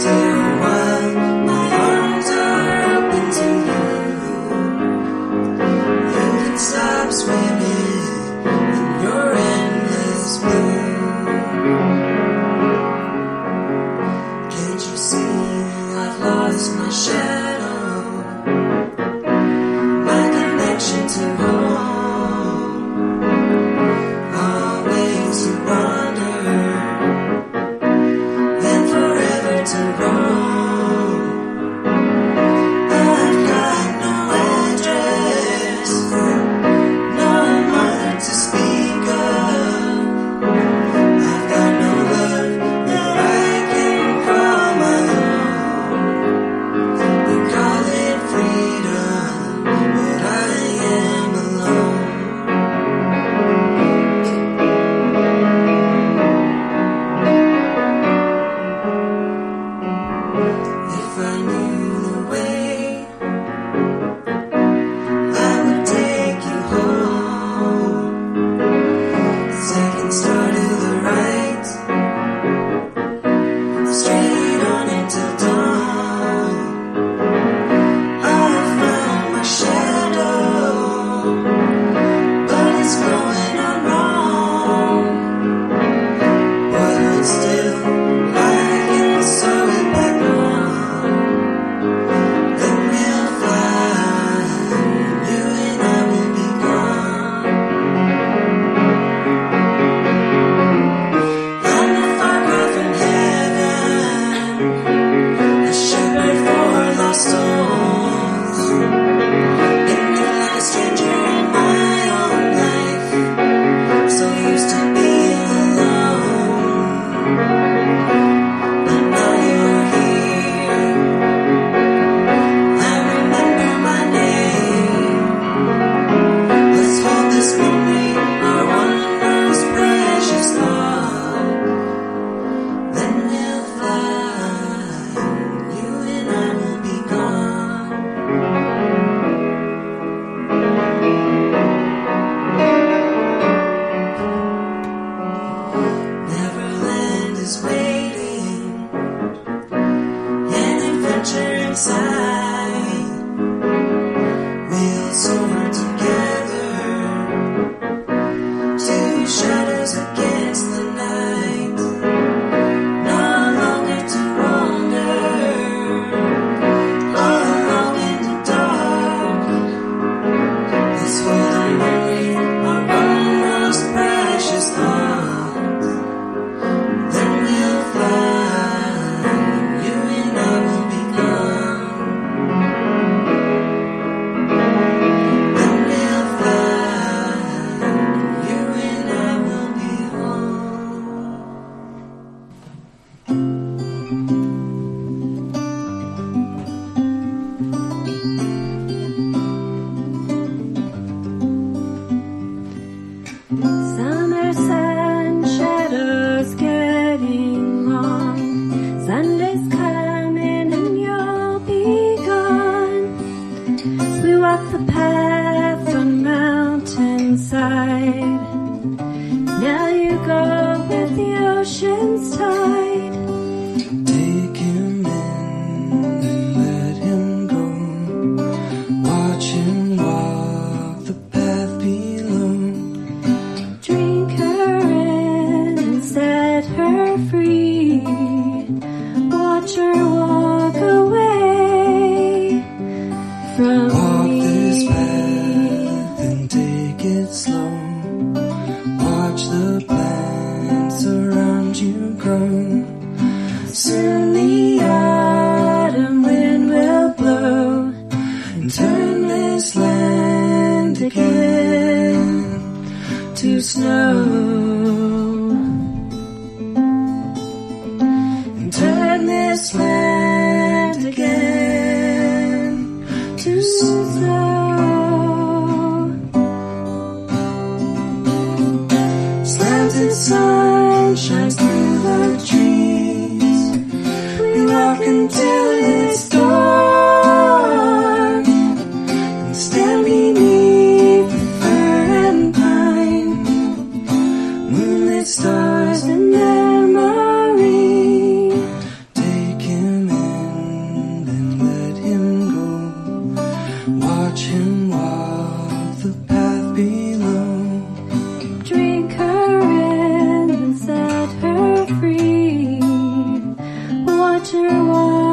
Stars in memory, taking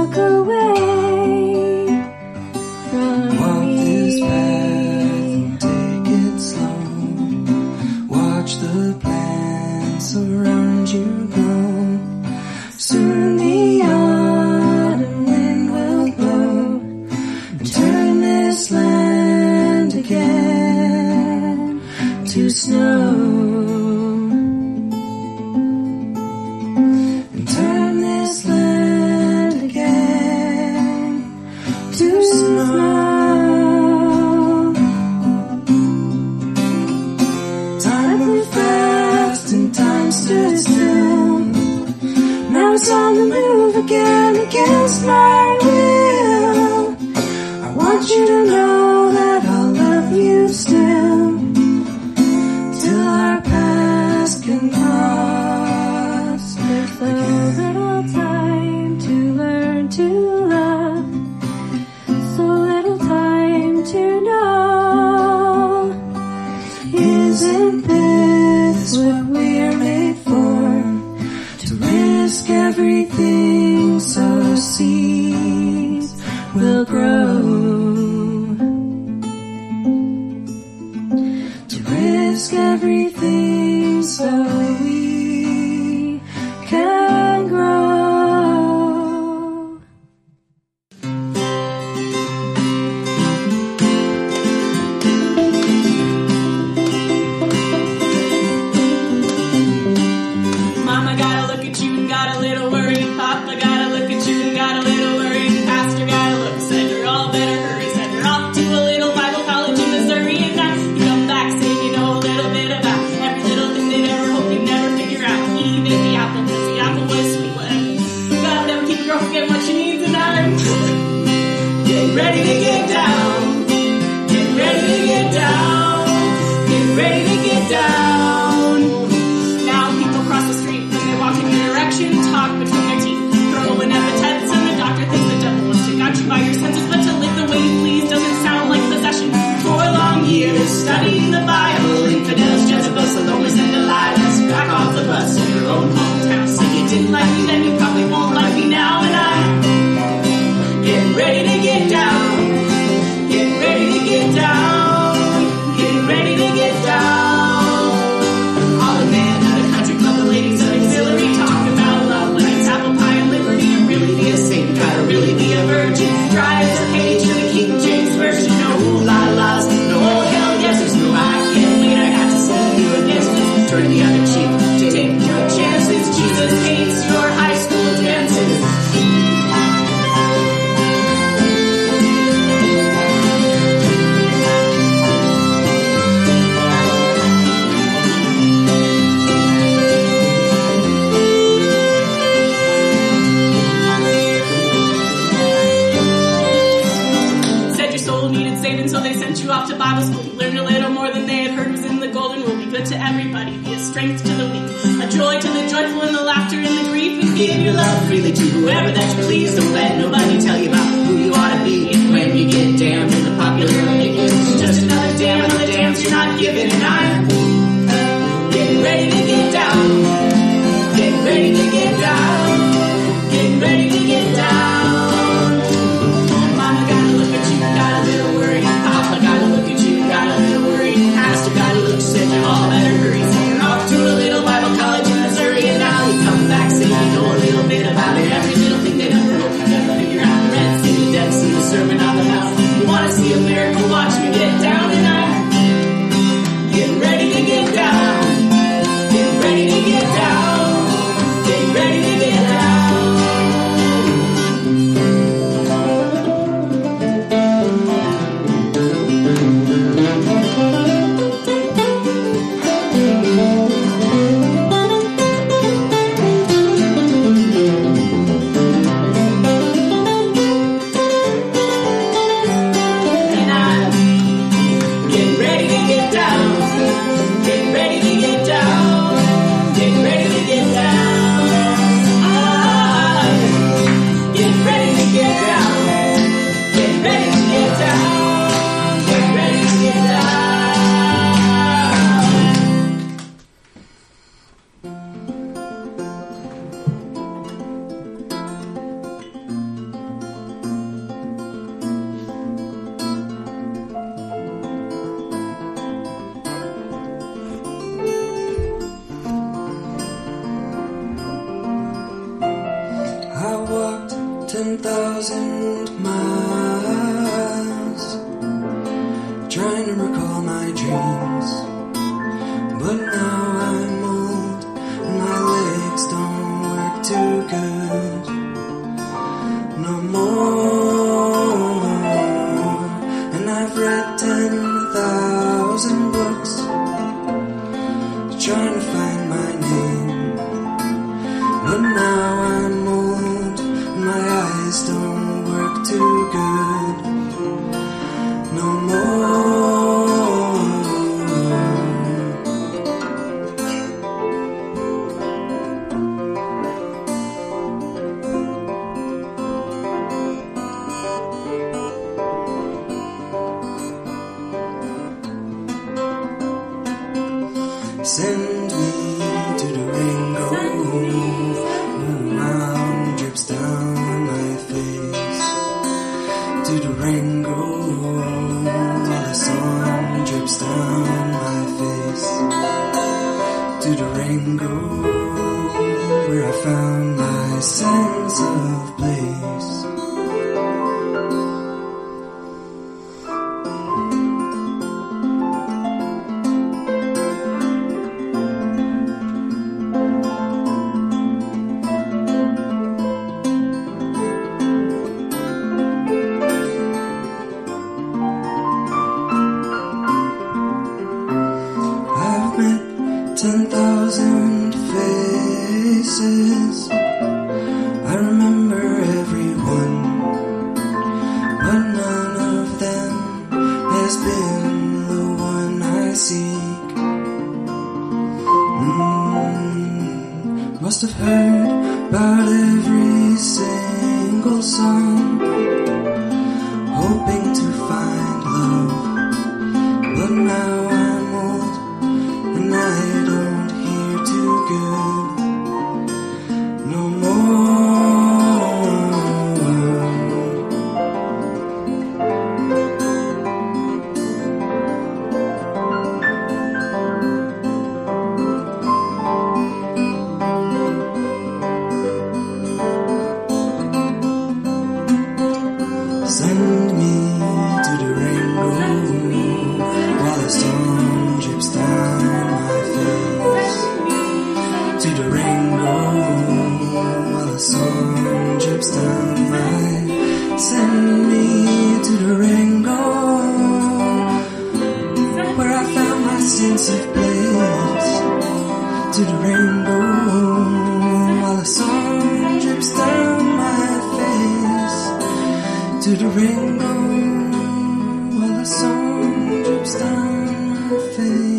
walk away from Walk me. this path, take it slow. Watch the plants around you grow. Soon the autumn wind will blow and turn this land again to snow. And turn this land again to snow. Time moved fast and time stood still. Now it's on the move again against my will. I want you to know that I'll love you still, till our paths can cross There's so again. little time to learn to love, so little time to know. Isn't this what we're made for? To risk everything so seeds will grow. To risk everything so we can grow. Mama gotta look at you and got a little worried. Papa gotta look at you and got a little worried. Pastor gotta look, said you're all better hurry. Said you're off to a little Bible college in Missouri. And now you come back saying you know a little bit about every little thing they'd ever hope you'd never figure out. Even the apple, cause the apple was sweet. Whatever. God never keep a girl forget what she needs, and I'm getting ready to get down. Getting ready to get down. Getting ready to get down. Now people cross the street when they walk in your direction, talk between their teeth, throw in epithets, and the doctor thinks the devil wants to got you by your senses, but to live the way you please doesn't sound like possession. 4 long years studying the Bible, infidels, Jezebels, Salomas, and Delilahs, back off the bus in your own hometown. So you didn't like me then, you probably won't like me now, and I'm getting ready to get down. Getting ready to get down. Getting ready to get down. All the men of the country club, the ladies of auxiliary, talk about love like it's apple pie and liberty. To really be a saint, gotta really be a virgin. Dry as a page in the King James version. No ooh la la's, no oh hell yes, there's no I can't wait. I got to see you against this. Turn the other cheek, take your chances. Jesus hates your high school dances. Said your soul needed saving, so they sent you off to Bible school. You learned a little more than they had heard was in the golden rule. Be good to everybody, be a strength to the weak, a joy to the joyful, and the laughter and the grief, and give your love freely to whoever that you please. Don't let nobody tell you about who you ought to be. And when you get damned in the popular opinion, it's just another damn on the dams you're not giving. And I'm getting ready to get down. Getting ready to get down. Getting ready to get down. Mama gotta look at you, got a little worried. Papa gotta look at you, got a little worried. Pastor gotta look, said you all better hurry. So you're off to a little Bible college in Missouri, and now you come back saying you know a little bit about it. Every little thing they never hope 10,000 miles trying to recall my dreams, but now I'm old and my legs don't work too good no more. And I've read 10,000 books trying to find my name, but now I'm old and my eyes don't work too good no more. Send me to the rainbow, mountain drips down my face. To the rainbow, while the sun drips down my face. To the rainbow, where I found my sense of place. I've met 10,000 faces. I remember everyone, but none of them has been the one I seek. Must have heard about every single song, hoping to find love, but now I'm old and I don't hear too good no more. Send me to the rainbow, while the sun drips down my face. To the rainbow, while the sun drips down my. Send me to the rainbow, where I found my sense of place. To the rainbow, while the sun drips down my face. To the rainbow, while the sun drips down my face.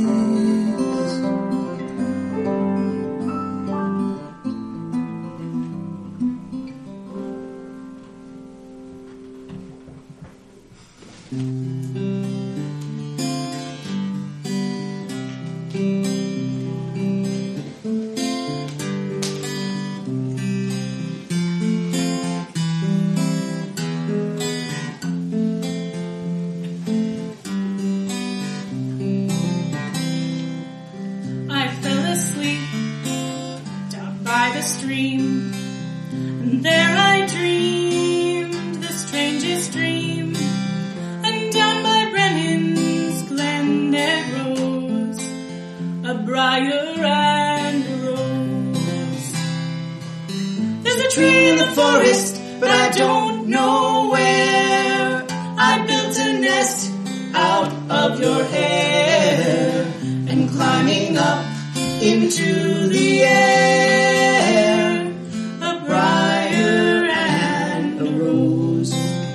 I fell asleep down by the stream, and there I dreamed the strangest dream. And down by Brennan's Glen there rose a briar and a rose. There's a tree in the forest, but I don't know where. I built a nest out of your hair, and climbing up into the air, a briar and a rose.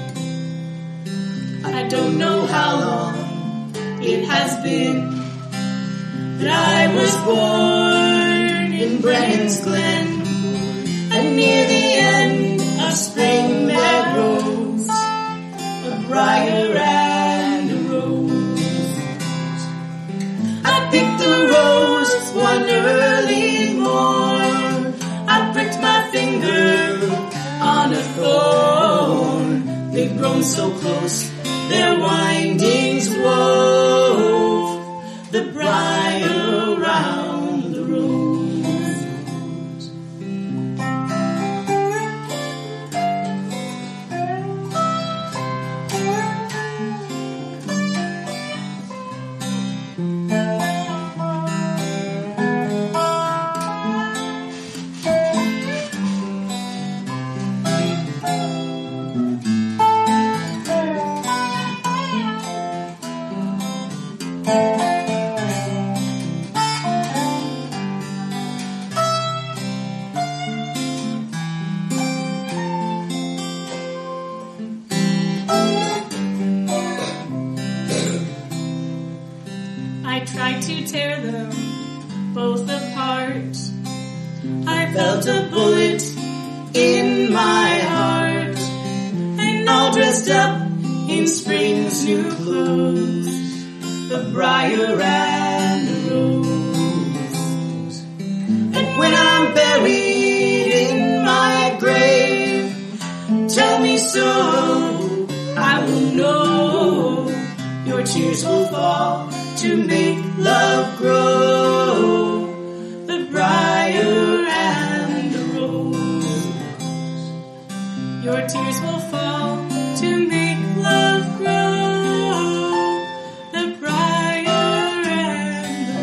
I don't know how long it has been that I was born in Brennan's Glen, and near the end of spring there rose a briar and a rose. I picked the rose one early morn. I pricked my finger on a thorn. They'd grown so close, their windings wove the briar round the rose. tried to tear them both apart. I felt a bullet in my heart, and all dressed up in spring's new clothes, the briar and the rose. And when I'm buried in my grave, tell me so, I will know. Your tears will fall to make love grow, the briar and the rose. Your tears will fall to make love grow, the briar and the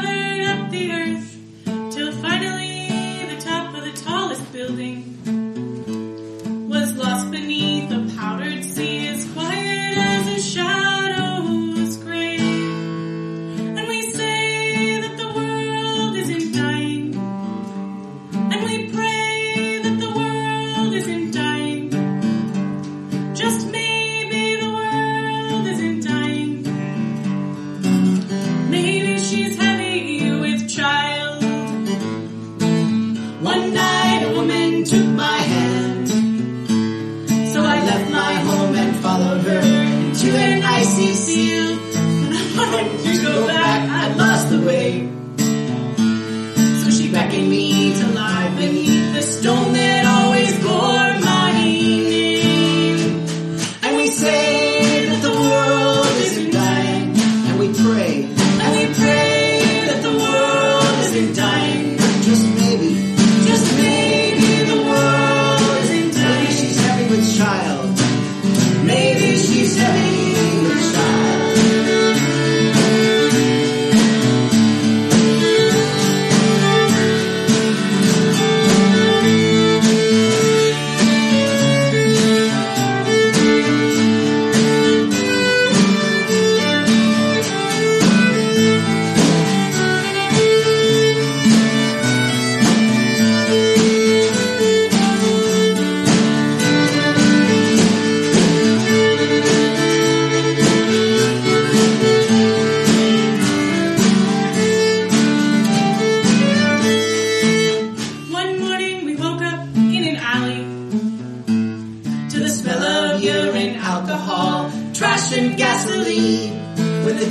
building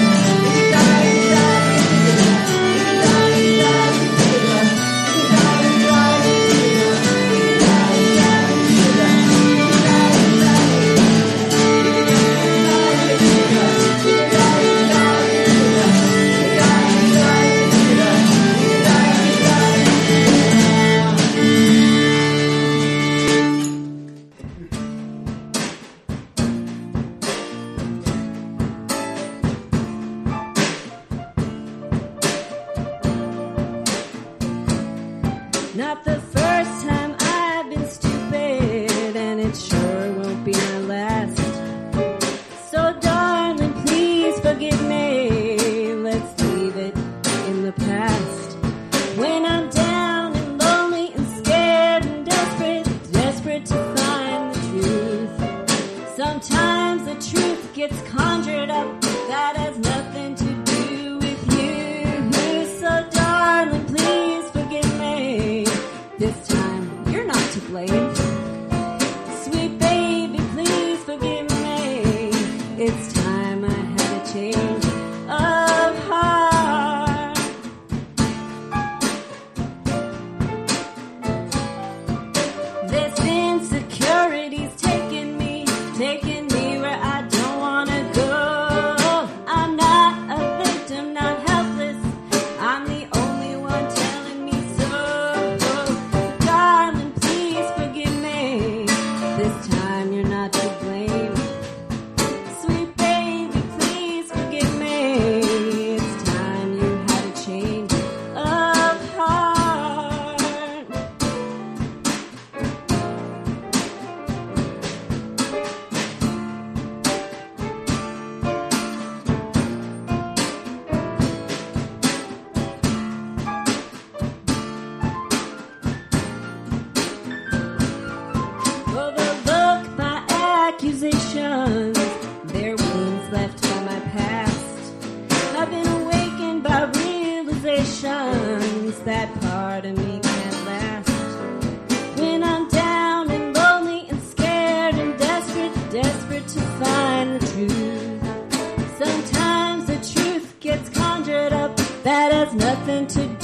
Not the first time I've been stupid, and it sure won't be my last. So darling, please forgive me. Let's leave it in the past. When I'm down and lonely and scared and desperate to find the truth. Sometimes the truth gets conjured up. That has nothing to do with you. So darling, please forgive me. This time, you're not to blame. Sweet baby, please forgive me. It's time I had a change of heart. This insecurity's taking me where I don't wanna go. I'm not a victim, not helpless. I'm the only one telling me so. Darling, please forgive me. This time you're not to blame. Sweet baby, please forgive me. It's time you had a change of heart. Overlook my accusations. They're wounds left by my past. I've been awakened by realizations that part of me can't last. When I'm down and lonely and scared and desperate to find the truth. Sometimes the truth gets conjured up. That has nothing to